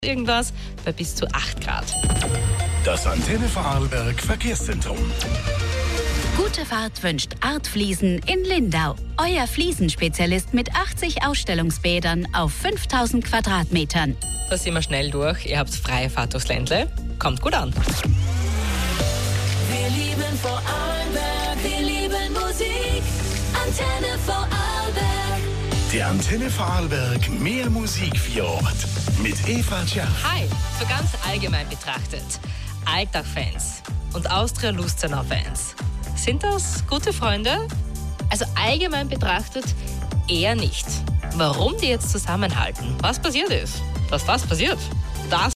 irgendwas bei bis zu 8 Grad. Das Antenne Vorarlberg Verkehrszentrum. Gute Fahrt wünscht Art Fliesen in Lindau. Euer Fliesenspezialist mit 80 Ausstellungsbädern auf 5000 Quadratmetern. Da sind wir schnell durch. Ihr habt freie Fahrt durchs Ländle. Kommt gut an. Wir lieben Vorarlberg, wir lieben Musik. Antenne Vorarlberg. Der Antenne Vorarlberg mehr Musik für Ort. Mit Eva Tscherf. Hi, so ganz allgemein betrachtet. Alltag-Fans und Austria-Lustenau-Fans. Sind das gute Freunde? Also allgemein betrachtet eher nicht. Warum die jetzt zusammenhalten, was passiert ist, dass das passiert,